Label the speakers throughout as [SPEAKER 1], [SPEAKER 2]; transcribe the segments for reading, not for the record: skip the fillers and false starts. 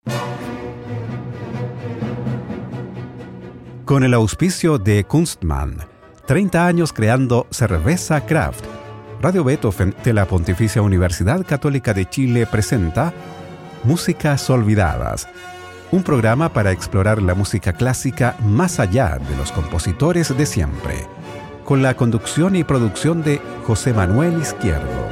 [SPEAKER 1] Con el auspicio de Kunstmann, 30 años creando cerveza Kraft, Radio Beethoven de la Pontificia Universidad Católica de Chile presenta Músicas Olvidadas, un programa para explorar la música clásica más allá de los compositores de siempre, con la conducción y producción de José Manuel Izquierdo.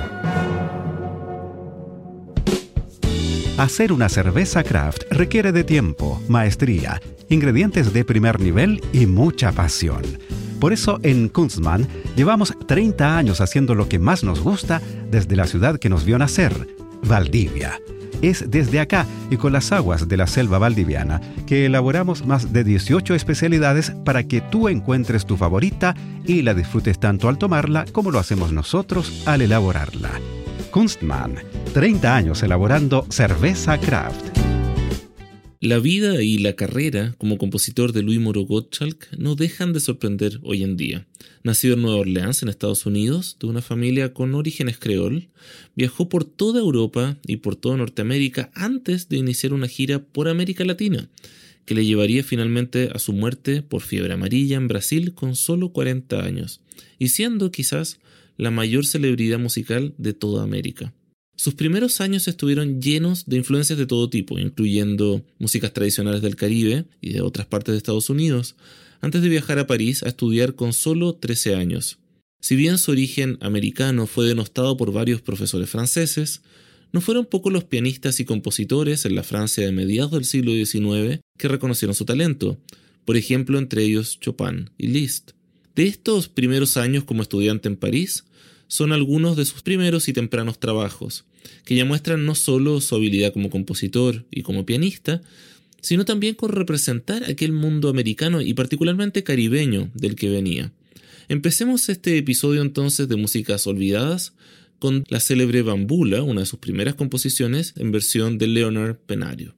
[SPEAKER 1] Hacer una cerveza Kraft requiere de tiempo, maestría, ingredientes de primer nivel y mucha pasión. Por eso en Kunstmann llevamos 30 años haciendo lo que más nos gusta desde la ciudad que nos vio nacer, Valdivia. Es desde acá y con las aguas de la selva valdiviana que elaboramos más de 18 especialidades para que tú encuentres tu favorita y la disfrutes tanto al tomarla como lo hacemos nosotros al elaborarla. Kunstmann, 30 años elaborando cerveza Kraft.
[SPEAKER 2] La vida y la carrera como compositor de Louis Moreau Gottschalk no dejan de sorprender hoy en día. Nacido en Nueva Orleans, en Estados Unidos, de una familia con orígenes creol, viajó por toda Europa y por toda Norteamérica antes de iniciar una gira por América Latina, que le llevaría finalmente a su muerte por fiebre amarilla en Brasil con solo 40 años, y siendo quizás la mayor celebridad musical de toda América. Sus primeros años estuvieron llenos de influencias de todo tipo, incluyendo músicas tradicionales del Caribe y de otras partes de Estados Unidos, antes de viajar a París a estudiar con solo 13 años. Si bien su origen americano fue denostado por varios profesores franceses, no fueron pocos los pianistas y compositores en la Francia de mediados del siglo XIX que reconocieron su talento, por ejemplo entre ellos Chopin y Liszt. De estos primeros años como estudiante en París, son algunos de sus primeros y tempranos trabajos, que ya muestran no solo su habilidad como compositor y como pianista, sino también con representar aquel mundo americano y particularmente caribeño del que venía. Empecemos este episodio entonces de Músicas Olvidadas con la célebre Bambula, una de sus primeras composiciones en versión de Leonard Penario.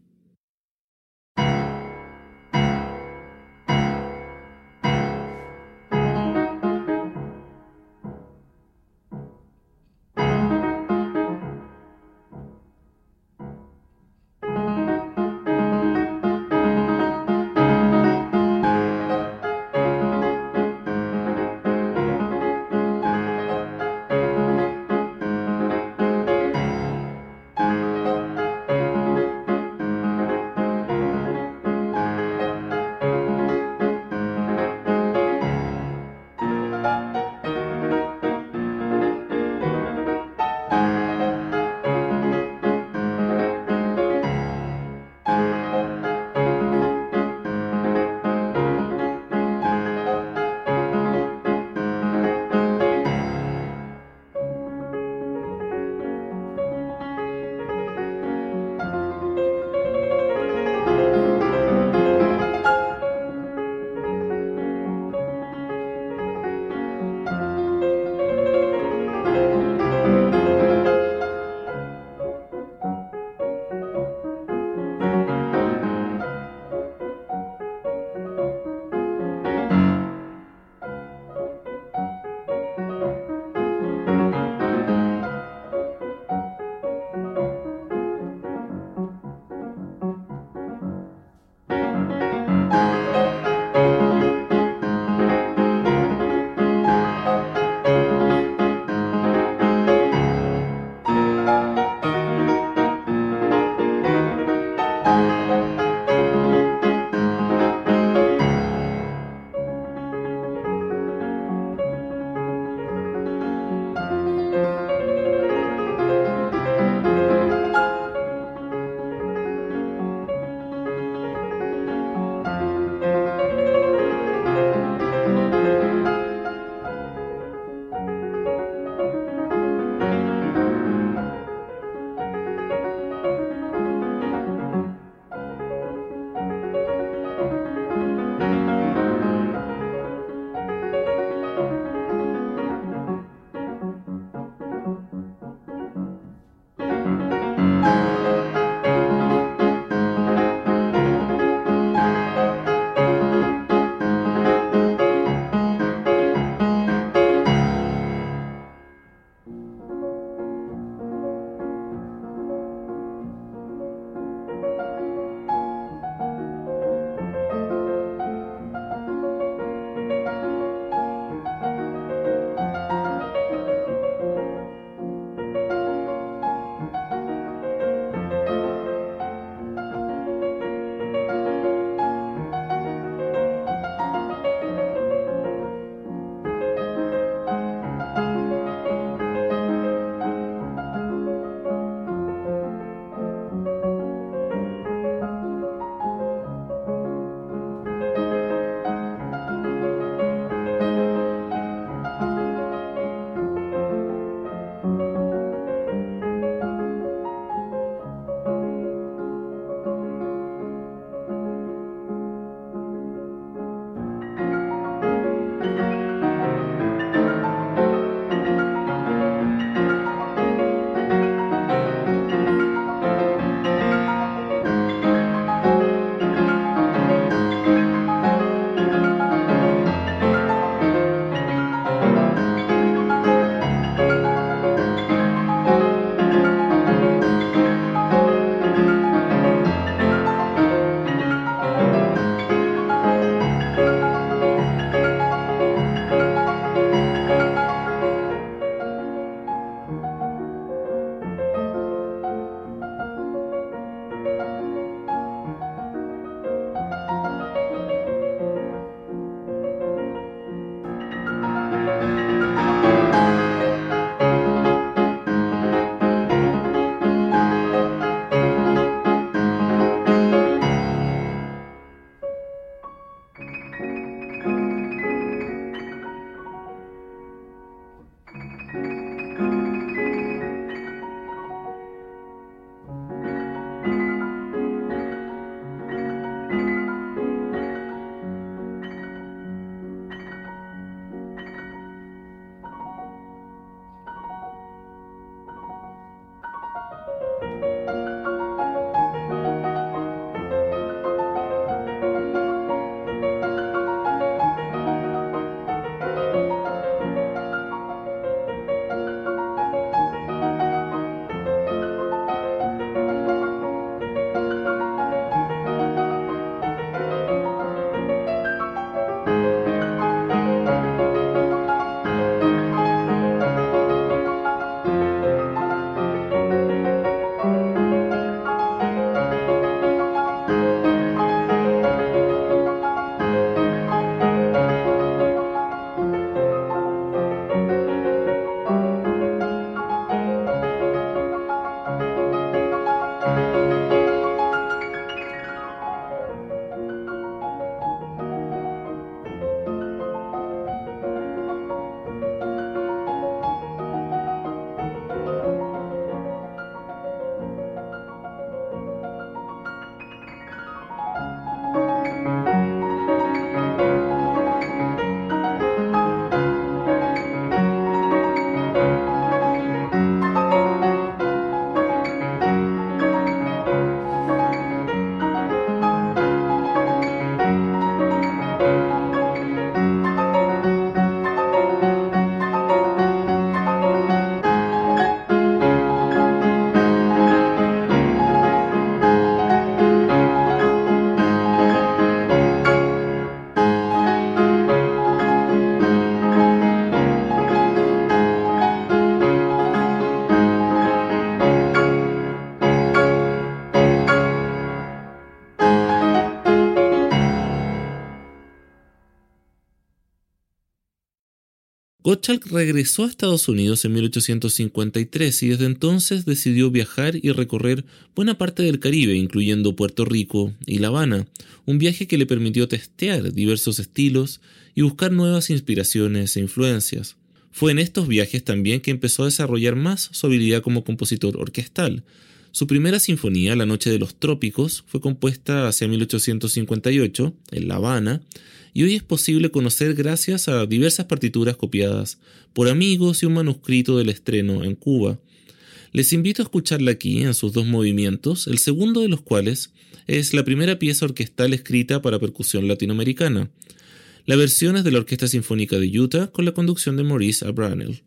[SPEAKER 2] Gottschalk regresó a Estados Unidos en 1853 y desde entonces decidió viajar y recorrer buena parte del Caribe, incluyendo Puerto Rico y La Habana, un viaje que le permitió testear diversos estilos y buscar nuevas inspiraciones e influencias. Fue en estos viajes también que empezó a desarrollar más su habilidad como compositor orquestal. Su primera sinfonía, La Noche de los Trópicos, fue compuesta hacia 1858 en La Habana, y hoy es posible conocer gracias a diversas partituras copiadas por amigos y un manuscrito del estreno en Cuba. Les invito a escucharla aquí en sus dos movimientos, el segundo de los cuales es la primera pieza orquestal escrita para percusión latinoamericana. La versión es de la Orquesta Sinfónica de Utah con la conducción de Maurice Abravanel.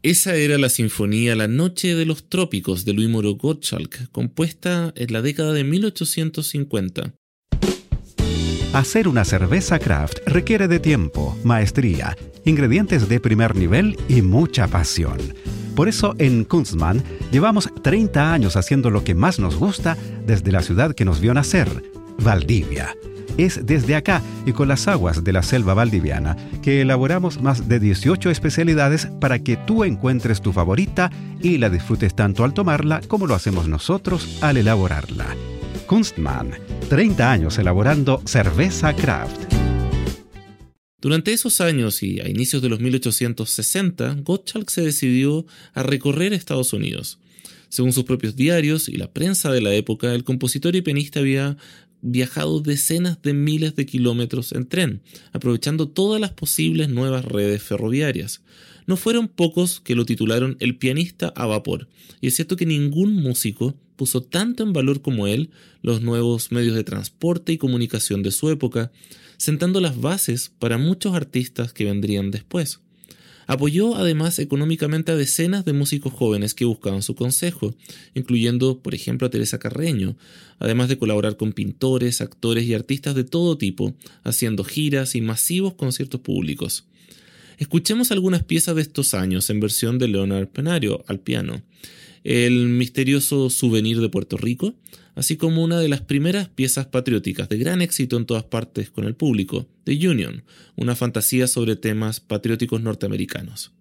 [SPEAKER 2] Esa era la sinfonía La Noche de los Trópicos de Luis Gottschalk, compuesta en la década de 1850.
[SPEAKER 1] Hacer una cerveza craft requiere de tiempo, maestría, ingredientes de primer nivel y mucha pasión. Por eso en Kunstmann llevamos 30 años haciendo lo que más nos gusta desde la ciudad que nos vio nacer, Valdivia. Es desde acá y con las aguas de la selva valdiviana que elaboramos más de 18 especialidades para que tú encuentres tu favorita y la disfrutes tanto al tomarla como lo hacemos nosotros al elaborarla. Kunstmann, 30 años elaborando cerveza craft.
[SPEAKER 2] Durante esos años y a inicios de los 1860, Gottschalk se decidió a recorrer Estados Unidos. Según sus propios diarios y la prensa de la época, el compositor y pianista había viajado decenas de miles de kilómetros en tren, aprovechando todas las posibles nuevas redes ferroviarias. No fueron pocos que lo titularon el pianista a vapor, y es cierto que ningún músico puso tanto en valor como él los nuevos medios de transporte y comunicación de su época, sentando las bases para muchos artistas que vendrían después. Apoyó además económicamente a decenas de músicos jóvenes que buscaban su consejo, incluyendo, por ejemplo, a Teresa Carreño, además de colaborar con pintores, actores y artistas de todo tipo, haciendo giras y masivos conciertos públicos. Escuchemos algunas piezas de estos años en versión de Leonard Penario al piano. El misterioso Souvenir de Puerto Rico, así como una de las primeras piezas patrióticas de gran éxito en todas partes con el público, The Union, una fantasía sobre temas patrióticos norteamericanos.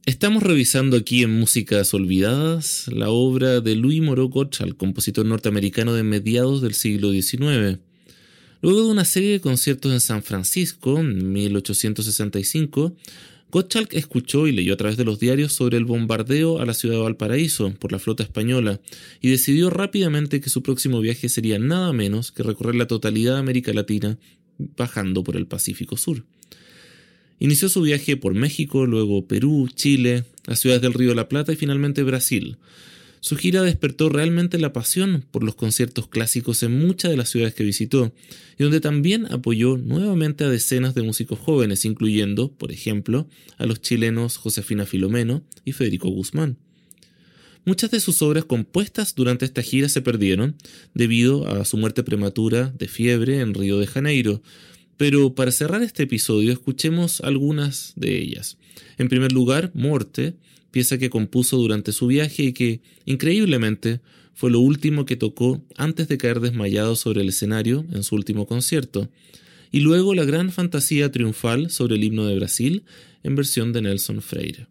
[SPEAKER 2] Estamos revisando aquí en Músicas Olvidadas la obra de Louis Moreau Gottschalk, compositor norteamericano de mediados del siglo XIX. Luego de una serie de conciertos en San Francisco en 1865, Gottschalk escuchó y leyó a través de los diarios sobre el bombardeo a la ciudad de Valparaíso por la flota española y decidió rápidamente que su próximo viaje sería nada menos que recorrer la totalidad de América Latina bajando por el Pacífico Sur. Inició su viaje por México, luego Perú, Chile, las ciudades del Río de la Plata y finalmente Brasil. Su gira despertó realmente la pasión por los conciertos clásicos en muchas de las ciudades que visitó, y donde también apoyó nuevamente a decenas de músicos jóvenes, incluyendo, por ejemplo, a los chilenos Josefina Filomeno y Federico Guzmán. Muchas de sus obras compuestas durante esta gira se perdieron debido a su muerte prematura de fiebre en Río de Janeiro, pero para cerrar este episodio escuchemos algunas de ellas. En primer lugar, Morte, pieza que compuso durante su viaje y que, increíblemente, fue lo último que tocó antes de caer desmayado sobre el escenario en su último concierto. Y luego la gran fantasía triunfal sobre el himno de Brasil en versión de Nelson Freire.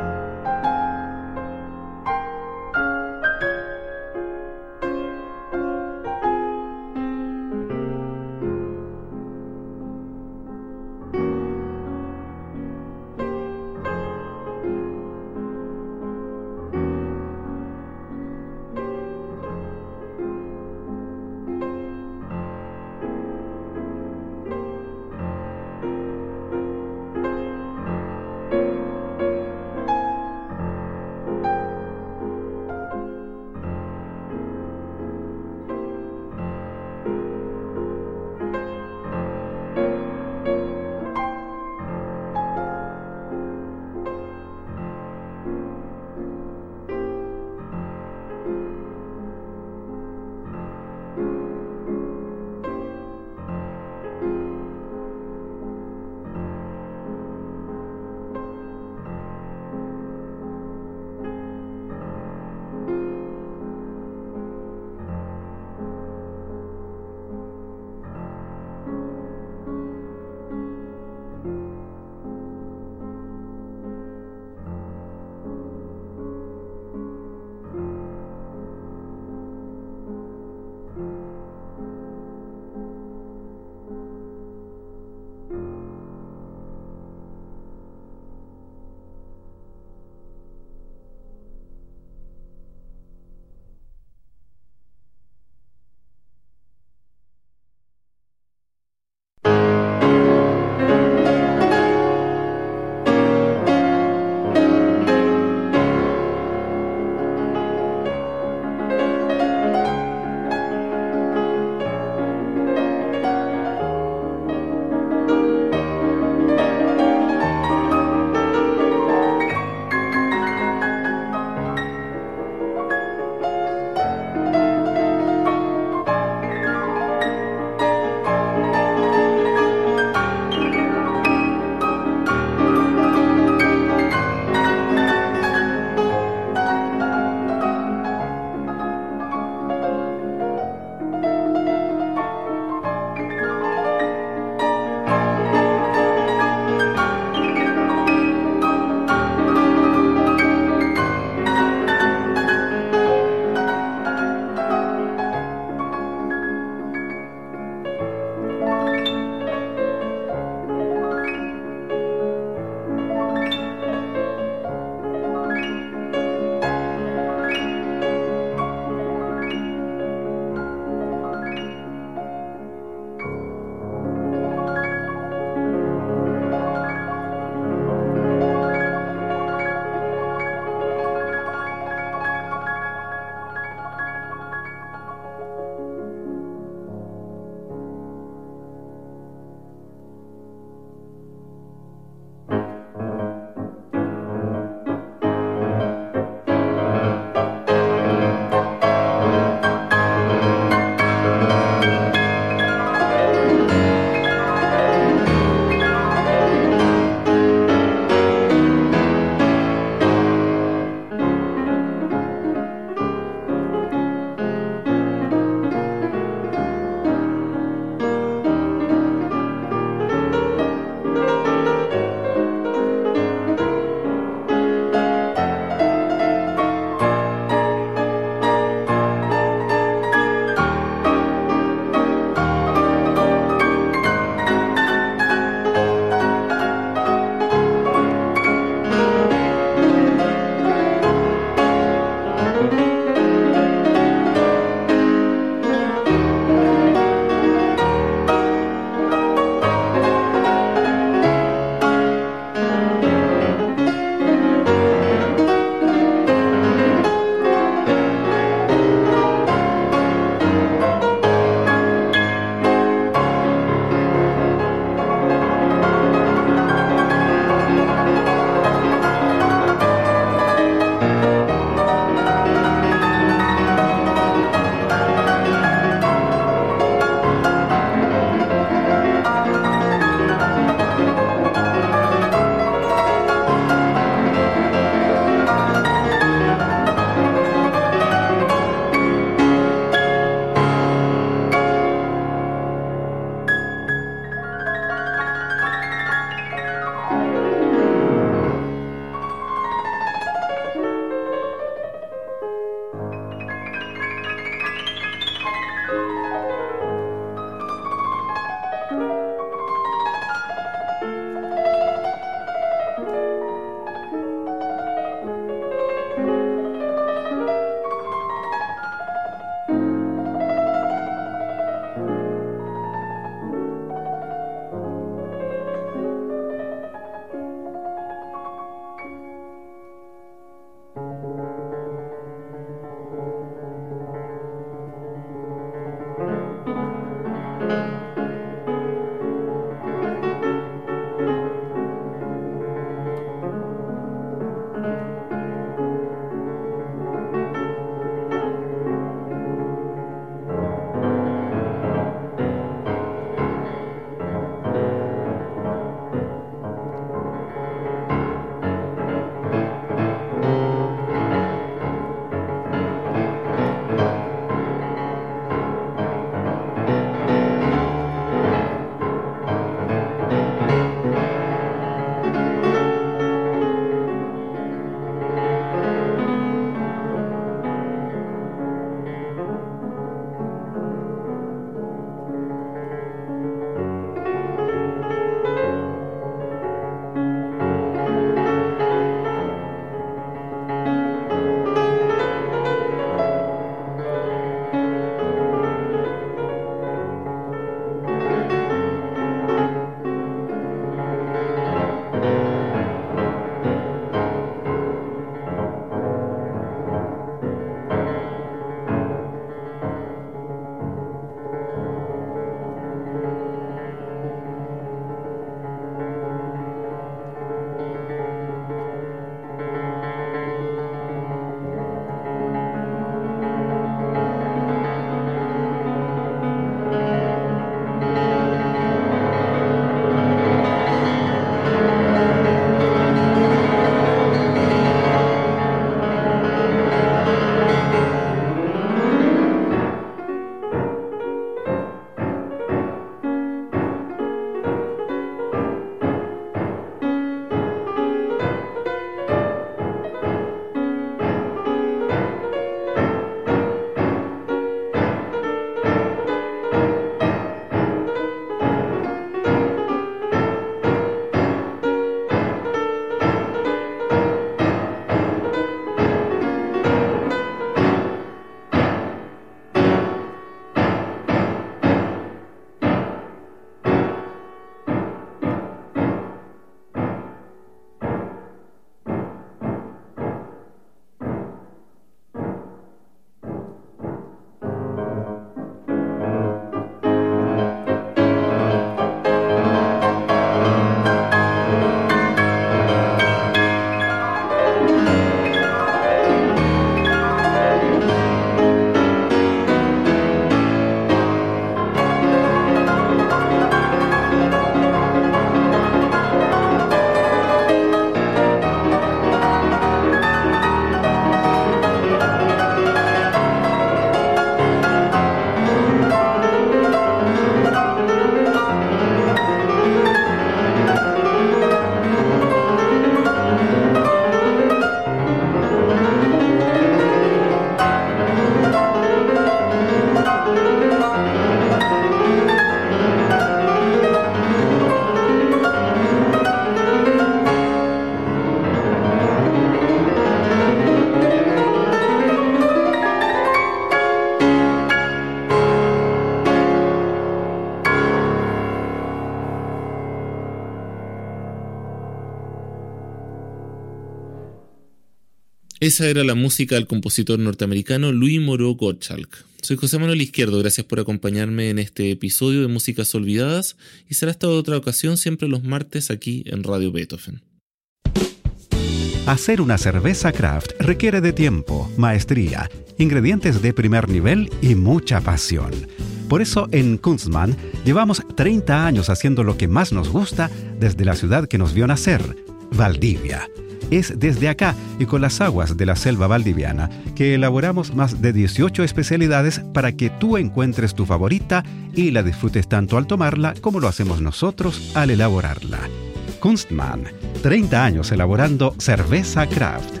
[SPEAKER 2] Esa era la música del compositor norteamericano Louis Moreau Gottschalk. Soy José Manuel Izquierdo, gracias por acompañarme en este episodio de Músicas Olvidadas y será hasta otra ocasión siempre los martes aquí en Radio Beethoven.
[SPEAKER 1] Hacer una cerveza craft requiere de tiempo, maestría, ingredientes de primer nivel y mucha pasión. Por eso en Kunstmann llevamos 30 años haciendo lo que más nos gusta desde la ciudad que nos vio nacer, Valdivia. Es desde acá y con las aguas de la selva valdiviana que elaboramos más de 18 especialidades para que tú encuentres tu favorita y la disfrutes tanto al tomarla como lo hacemos nosotros al elaborarla. Kunstmann, 30 años elaborando cerveza craft.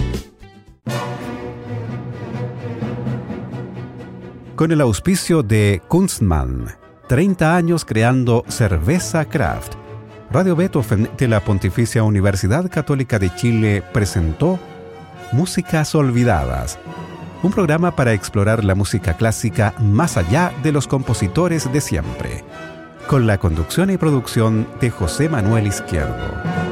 [SPEAKER 1] Con el auspicio de Kunstmann, 30 años creando cerveza craft, Radio Beethoven de la Pontificia Universidad Católica de Chile presentó Músicas Olvidadas, un programa para explorar la música clásica más allá de los compositores de siempre, con la conducción y producción de José Manuel Izquierdo.